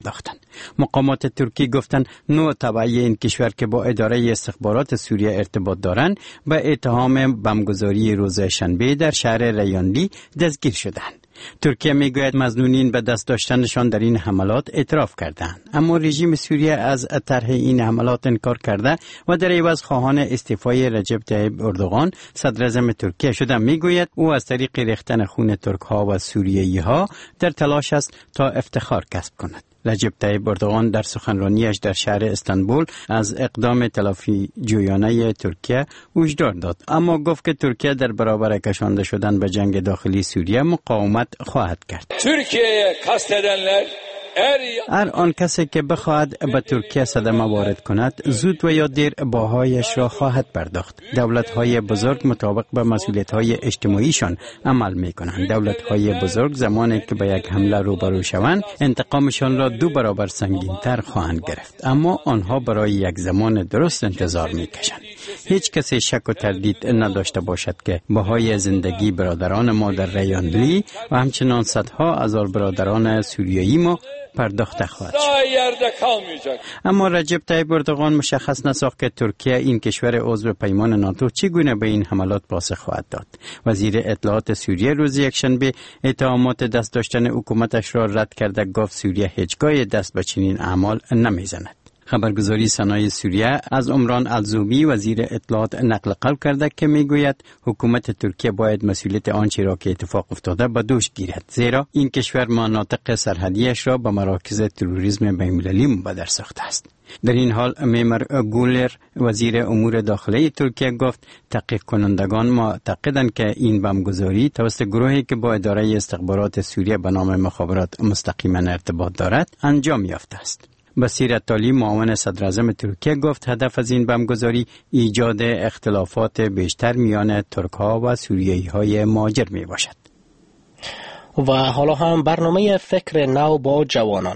پرداختند. مقامات ترکی گفتند نوع تبعی این کشور که با اداره استخبارات سوریه ارتباط دارند به اتهام بمبگذاری روز شنبه در شهر ریانلی دستگیر شدند. ترکیه میگوید مظنونین به دست داشتنشان در این حملات اعتراف کردند، اما رژیم سوریه از طرح این حملات انکار کرده و در عوض خواهان استعفای رجب طیب اردوغان صدر اعظم ترکیه شده. میگوید او از طریق ریختن خون ترک ها و سوریایی ها در تلاش است تا افتخار کسب کند. رجب طیب اردوغان در سخنرانیش در شهر استانبول از اقدام تلافی جویانه ترکیه هشدار داد، اما گفت که ترکیه در برابر کشانده شدن به جنگ داخلی سوریه مقاومت خواهد کرد. ترکیه کاستedенler هر آن کسی که بخواهد به ترکیه صدمه وارد کند زود و یا دیر باهایش را خواهد پرداخت. دولت‌های بزرگ مطابق به مسئولیت‌های اجتماعیشان عمل می‌کنند. دولت‌های بزرگ زمانی که به یک حمله روبرو شوند انتقامشان را 2 برابر سنگین‌تر خواهند گرفت، اما آنها برای یک زمان درست انتظار می‌کشند. هیچ کسی شک و تردید نداشته باشد که بهای زندگی برادران ما در ریاندلی و همچنان صدها هزار برادران سوریایی ما پرداخته خواهد شد. اما رجب طیب اردوغان مشخص نساخت که ترکیه این کشور عضو پیمان ناتو چگونه به این حملات پاسخ خواهد داد. وزیر اطلاعات سوریه روز یکشنبه اتهامات دست داشتن حکومتش را رد کرده، گفت سوریه هیچگاه دست به چنین اعمال نمیزند. خبرگزاری سنای سوریه از عمران الزوبی وزیر اطلاعات نقل قول کرده که میگوید حکومت ترکیه باید مسئولیت آنچه را که اتفاق افتاده به دوش گیرد، زیرا این کشور مناطق سرحدیش را به مراکز تروریسم بین‌المللی مبدل ساخته است. در این حال میمر گولر وزیر امور داخلی ترکیه گفت تحقیق کنندگان معتقدند که این بمبگذاری توسط گروهی که با اداره استخبارات سوریه به نام مخابرات مستقیما ارتباط دارد انجام یافته است. بصیر التالی معاون صدر اعظم ترکیه گفت هدف از این بمبگذاری ایجاد اختلافات بیشتر میان ترک‌ها و سوریایی‌های مهاجر می باشد. و حالا هم برنامه فکر نو با جوانان.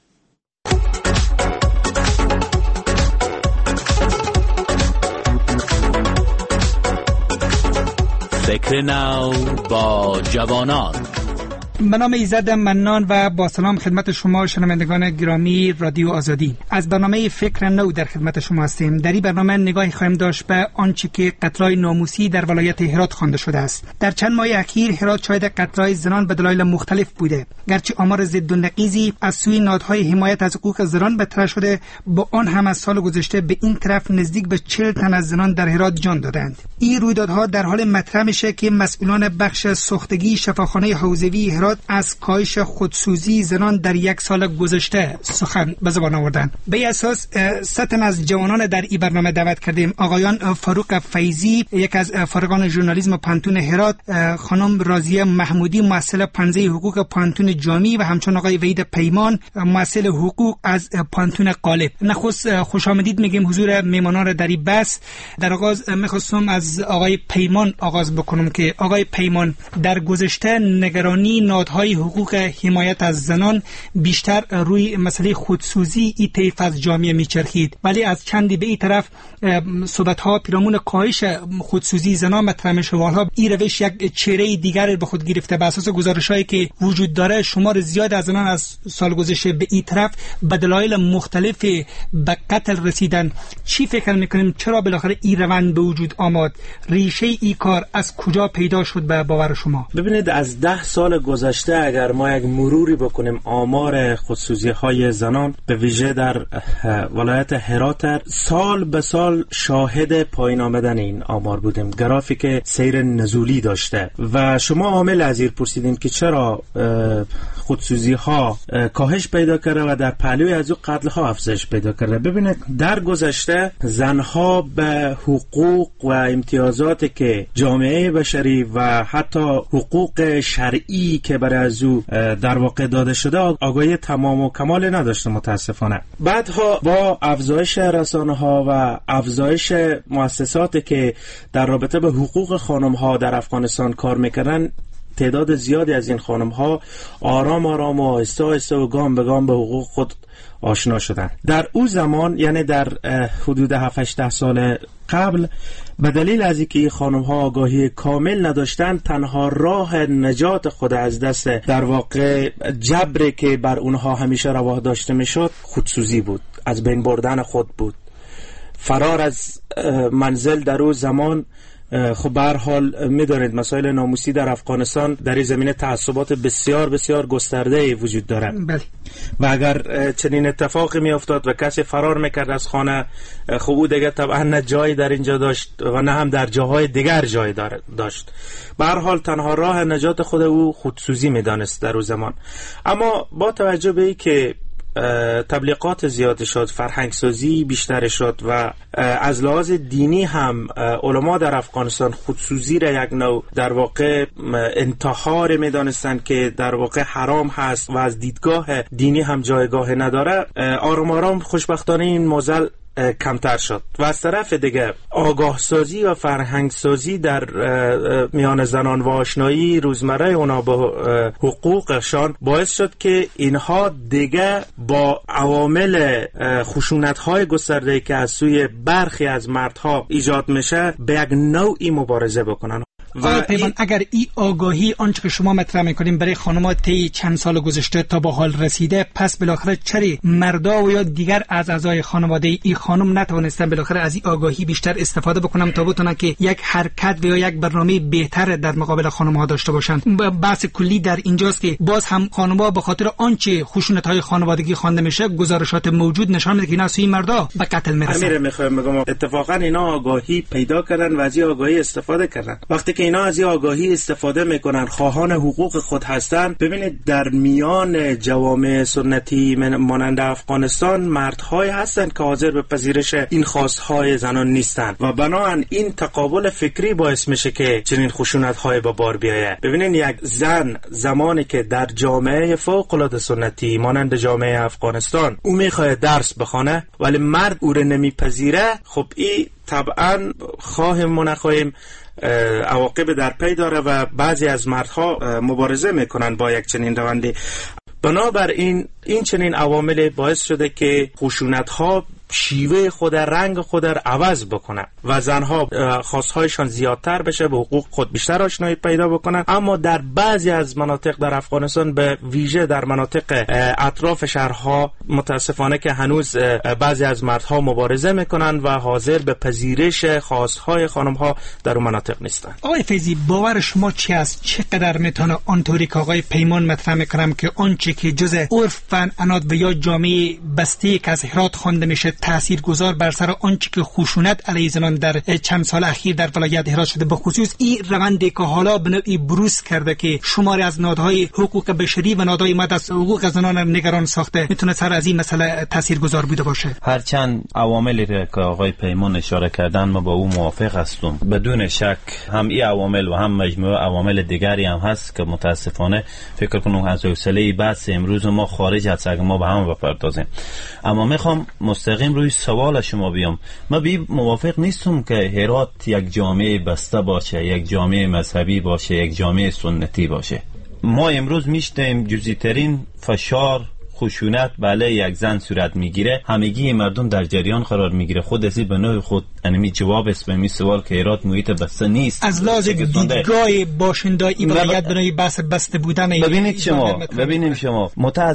فکر نو با جوانان. به نام ایزد منان و با سلام خدمت شما شنوندگان گرامی رادیو آزادی. از برنامه فکر نو در خدمت شما هستیم. در این برنامه نگاهی خواهیم داشت به آنچه که قتل‌های ناموسی در ولایت هرات خوانده شده است. در چند ماه اخیر هرات شاهد قتل‌های زنان به دلایل مختلف بوده. گرچه آمار ضد و نقیضی از سوی نهادهای حمایت از حقوق زنان به طرح شده، با آن هم از سال گذشته به این طرف نزدیک به 40 تن از زنان در هرات جان دادند. این رویدادها در حال مطرح میشه که مسئولان بخش ساختگی شفاخانه حوزوی هرات از کاهش خودسوزی زنان در 1 سال گذشته سخن به زبان آوردند. به اساس 3 تن از جوانان در این برنامه دعوت کردیم. آقایان فاروق فیضی، یک از فارغان ژورنالیسم پانتون هرات، خانم راضیه محمودی، مؤسسه پنزه حقوق پانتون جامی و همچنین آقای وحید پیمان، مؤسسه حقوق از پانتون قالب. نخست خوش آمدید میگیم حضور میهمانان در این بحث. در آغاز میخواستم از آقای پیمان آغاز بکنم که آقای پیمان، در گذشته نگرانی نهادهای حقوق حمایت از زنان بیشتر روی مسئله خودسوزی این طیف از جامعه میچرخید، ولی از چندی به این طرف صحبت‌ها پیرامون کاهش خودسوزی زنان مطرح میشه و حالا این روش یک چهره دیگر به خود گرفته. به اساس گزارش‌هایی که وجود داره شمار زیاد از زنان از سال گذشته به این طرف به دلایل مختلف به قتل رسیدن. چی فکر میکنیم چرا بالاخره این روند به وجود آمد؟ ریشه این کار از کجا پیدا شد به باور شما؟ ببینید، از 10 سال گذشته اگر ما یک مروری بکنیم آمار خودسوزی‌های زنان به ویژه در ولایت هرات سال به سال شاهد پایین آمدن این آمار بودیم. گرافیک سیر نزولی داشته و شما عامل از این پرسیدین که چرا خودسوزی‌ها کاهش پیدا کرده و در پهلوی از او قتل‌ها افزایش پیدا کرده. ببینید، در گذشته زنها به حقوق و امتیازاتی که جامعه بشری و حتی حقوق شرعی که برای از او در واقع داده شده آگاهی تمام و کمال نداشته متاسفانه. بعدها با افزایش رسانه‌ها و افزایش مؤسساتی که در رابطه به حقوق خانم‌ها در افغانستان کار می‌کردن، تعداد زیادی از این خانم‌ها آرام آرام و آهسته آهسته و گام به گام به حقوق خود آشنا شدن. در اون زمان، یعنی در حدود 7-8 سال قبل، به دلیل از اینکه این خانم ها آگاهی کامل نداشتن، تنها راه نجات خود از دست در واقع جبری که بر اونها همیشه روا داشته میشد خودسوزی بود، از بین بردن خود بود، فرار از منزل در اون زمان. خب به هر حال می‌دانید مسائل ناموسی در افغانستان در این زمینه تعصبات بسیار بسیار گسترده وجود دارد. بله. و اگر چنین اتفاقی میافتاد و کسی فرار میکرد از خانه، خب او دیگه طبعا نه جایی در اینجا داشت و نه هم در جاهای دیگر جای داشت. به هر حال تنها راه نجات خود او خودسوزی میدانست در اون زمان. اما با توجه به اینکه تبلیغات زیاد شد، فرهنگسازی بیشتر شد و از لحاظ دینی هم علما در افغانستان خودسوزی را یک نوع در واقع انتحار میدانستند که در واقع حرام هست و از دیدگاه دینی هم جایگاه نداره، آرام آرام خوشبختانه این موزل کمتر شد. و از طرف دیگه آگاه سازی و فرهنگ سازی در میان زنان و آشنایی روزمره اونا با حقوقشان باعث شد که اینها دیگه با عوامل خشونت‌های گسترده‌ای که از سوی برخی از مردها ایجاد میشه به یک نوعی مبارزه بکنن. و پیمان اگر این آگاهی آنچه که شما مطرح میکنیم برای خانم‌ها طی چند سال گذشته تا به حال رسیده، پس بالاخره چری مردا و یا دیگر از اعضای خانواده این خانم نتوانستن بالاخره از این آگاهی بیشتر استفاده بکنن تا بتونن که یک حرکت و یا یک برنامه بهتر در مقابل خانم‌ها داشته باشن؟ بحث کلی در اینجاست که باز هم خانم‌ها به خاطر آنچه خشونت‌های خانوادگی خوانده میشه، گزارشات موجود نشان میده که اینا سوی مردا به قتل میرسن. امیر میخوام بگم اتفاقا اینا آگاهی پیدا کردن و از این آگاهی استفاده کردن. وقتی که اینا از این آگاهی استفاده میکنن، خواهان حقوق خود هستن، ببینید در میان جوامع سنتی مانند افغانستان مردهای هستن که حاضر به پذیرش این خواستهای زنان نیستن و بنابراین این تقابل فکری باعث میشه که چنین خشونت‌های به بار بیاید. ببینید یک زن زمانی که در جامعه فوق‌العاده سنتی مانند جامعه افغانستان او میخواد درس بخونه ولی مرد او رو نمیپذیره، خب این طبعا خواهیم و نخواهیم عواقب در پی داره و بعضی از مردها مبارزه میکنن با یک چنین روندی. بنابراین این چنین عوامل باعث شده که خشونت‌ها شیوه خود، رنگ خود را عوض بکنن و زنها خواستهایشان زیادتر بشه، به حقوق خود بیشتر آشنایی پیدا بکنن. اما در بعضی از مناطق در افغانستان، به ویژه در مناطق اطراف شهرها، متاسفانه که هنوز بعضی از مردها مبارزه میکنن و حاضر به پذیرش خواستهای خانمها در اون مناطق نیستن. آقای فیضی، باور شما چی است؟ چقدر میتونه آنطوری که آقای پیمان مطرح میکنم که آنچه که جز عرف و عناد و یا جامعه بسته که از هرات خوانده میشه تاثیرگذار بر سر آنچه که خشونت علیه زنان در چند سال اخیر در ولایت هرات شده، به خصوص این روندی که حالا به نوعی بروز کرده که شماری از نهادهای حقوق بشری و نهادهای مد از حقوق زنان نگران ساخته، میتونه سر از این مسئله تاثیرگذار بوده باشه؟ هرچند عواملی که آقای پیمان اشاره کردن ما با او موافق هستم، بدون شک هم این عوامل و هم مجموعه عوامل دیگری هم هست که متاسفانه فکر کنم از حوصله بحث امروز ما خارج هست اگه ما به هم بپردازیم. اما میخوام مستقیم روی سوال شما بیام. من بی موافق نیستم که هرات یک جامعه بسته باشه، یک جامعه مذهبی باشه، یک جامعه سنتی باشه. ما امروز میشتیم جزئی ترین فشار، خشونت بله یک زن صورت میگیره، همگی مردم در جریان قرار میگیره. خود ازی به نوع خود انمی جواب است به می سوال که هرات محیط بسته نیست. از لحاظ دیدگاه باشندگی باید برای بحث بسته بودن ببینیم شما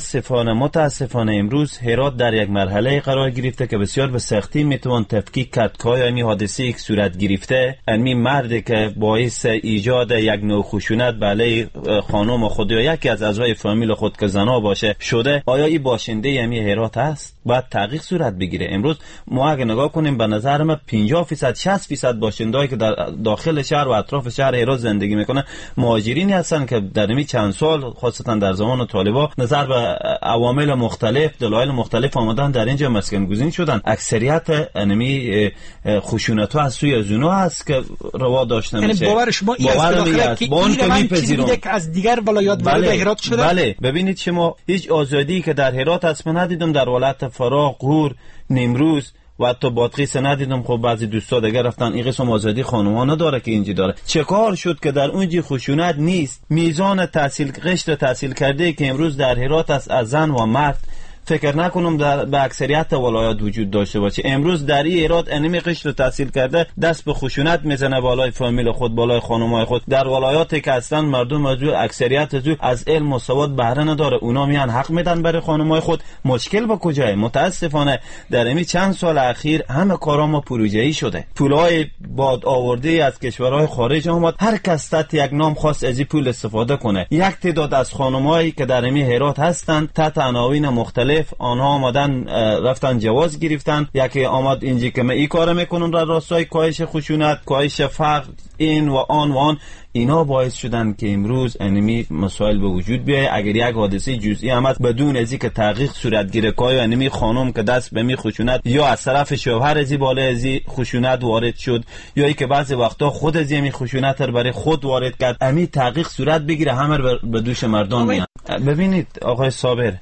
متاسفانه امروز هرات در یک مرحله قرار گرفته که بسیار به سختی میتوان تفکیک کرد که این حادثه یک صورت گرفته، انمی مردی که باعث ایجاد یک نوع خشونت بله خانم خود یا یکی از اعضای فامیل خود که زنا باشه شده، آیا این باشنده یمی هرات است؟ باید تحقیق صورت بگیره. امروز ما اگه نگاه کنیم به نظر من 50% 60% باشندهایی که در داخل شهر و اطراف شهر هرات زندگی میکنن مهاجرینی هستن که در این چند سال خاصتا در زمان طالبا نظر به عوامل مختلف، دلایل مختلف آمدن در اینجا مسکن گزین شدن. اکثریت انمی خشونت ها از سوی زنا هست که روا داشته میشه. یعنی باور شما که این که از دیگر ولایات وارد هرات شده؟ بله. ببینید شما هیچ آزادی که در هرات هست من ندیدم، در ولایت فراغ، غور، نیمروز و حتی بادغیس ندیدم. خب بعضی دوستا دیگه رفتن. این قسم آزادی خانوما نداره که اینجا داره. چه کار شد که در اونجا خشونت نیست؟ میزان قشر تحصیل کرده که امروز در هرات است از زن و مرد فکر نکنم به اکثریت ولایات وجود داشته باشه. امروز در این ایراد انمی قشر تحصیل کرده دست به خشونت میزنه بالای فامیل خود، بالای خانمای خود. در ولایاتی که اصلا مردم اکثریت از علم و سواد بهره نداره، اونا میان حق میدن برای خانمای خود. مشکل با کجاست؟ متاسفانه در این چند سال اخیر همه کارا ما پروژه‌ای شده. پولای باد آورده از کشورهای خارج آمد، هر کس تحت یک نام خاص از این پول استفاده کنه. یک تعداد از خانمایی که در این هرات هستند تحت عناوین مختلف آنها آمدن رفتن جواز گرفتن، یکی آمد اینجا که من این کارو میکنم در راستای کاهش خشونت، کاهش فقر، این و آن. اینا باعث شدن که امروز انمی مسائل به وجود بیاید. اگر یک حادثه جزئی هم بدون از اینکه تحقیق صورت گیره که انمی خانم که دست به می خشونت یا از طرف شوهر از بالا از خشونت وارد شد یا ای که بعضی وقتا خود از می خشونت رو برای خود وارد کرد، امی تحقیق صورت بگیره همه به دوش مردان میان. ببینید آقای صابر،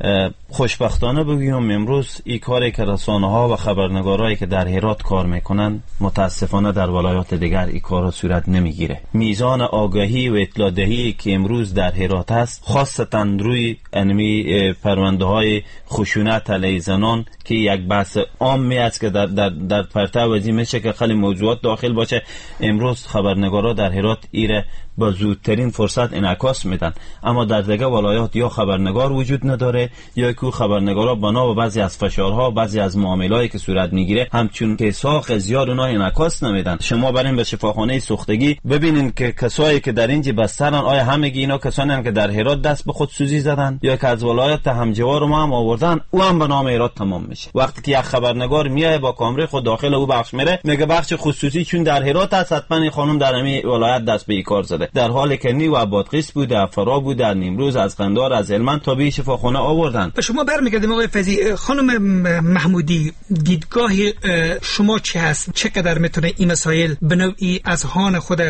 خوشبختانه بگیم امروز این کاری که رسانه‌ها و خبرنگارایی که در هرات کار میکنن متاسفانه در ولایات دیگر این کارا صورت نمیگیره. میزان آگاهی و اطلاع دهی که امروز در هرات هست، خاصتا روی انمی پرونده‌های خشونت علیه زنان که یک بحث عامی است که در پرتو وزی میشه که خیلی موضوعات داخل باشه، امروز خبرنگارا در هرات ایره با زودترین فرصت انعکاس میدن. اما در دیگه ولایات یا خبرنگار وجود نداره یا که خبرنگارا بنا به بعضی از فشارها، بعضی از معاملهایی که صورت میگیره همچون که ساق زیاد اونها انعکاس نمیدن. شما برین به شفاخانه سوختگی ببینین که کسایی که در اینجا بسترن، آیا همگی اینا کسانی هستند که در هرات دست به خودسوزی زدن یا که از ولایات همجوار ما هم آوردن؟ او هم به نام هرات تمام میشه. وقتی که یک خبرنگار میاد با کامره خود داخل او بخش میره میگه بخش خصوصی چون در هرات است حتما این خانم در همین ولایت دست به این کار زده، در حالی که نیو آبادغیس بود، افرا بود، در نیمروز، از قندار، از هلمند تا به شفاخانه آوردن. به شما برمیگردیم آقای فیضی. خانم محمودی، دیدگاه شما چه هست؟ چقدر میتونه این مسائل به نوعی اذهان خود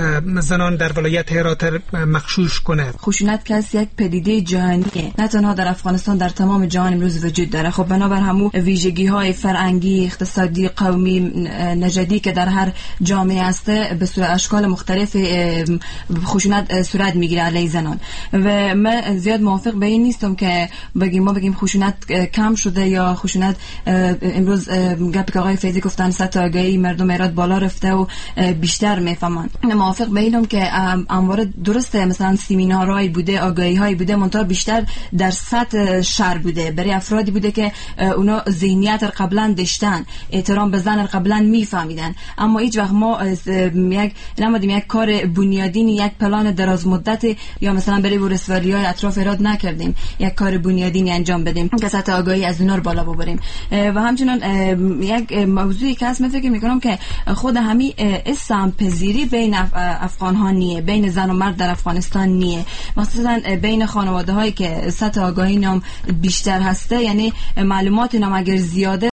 زنان در ولایت هرات مغشوش کنه؟ خشونت که یک پدیده جهانیه، نه تنها در افغانستان، در تمام جهان امروز وجود داره. خب بنابر همو ویژگی‌های فرهنگی، اقتصادی، قومی، نژادی که در هر جامعه است به صورت اشکال مختلف خشونت صورت میگیره علیه زنان و من زیاد موافق به این نیستم که ما بگیم خشونت کم شده یا خشونت امروز گپی که آقای فیضی گفتن سطح آگاهی مردم هرات بالا رفته و بیشتر میفهمن. من موافق به اینم که اموار درسته مثلا سمینارهای بوده، آگاهی‌های بوده، منتها بیشتر در سطح شهر بوده، برای افرادی بوده که اونا ذهنیت رو قبلا داشتن، احترام به زن رو قبلا میفهمیدن. اما هیچ وقت ما نمودیم یک کار بنیادینی، یک پلان دراز مدت یا مثلا برای ورسوالی‌های اطراف هرات نکردیم، یک کار بنیادینی انجام بدیم که سطح آگاهی از اونها رو بالا ببریم. و همچنین یک موضوعی که من فکر میکنم که خود همین اسلام پذیری بین افغان ها نیه، بین زن و مرد در افغانستان نیه، مخصوصا بین خانواده هایی که سطح آگاهی نام بیشتر هسته، یعنی معلومات نام اگر زیاده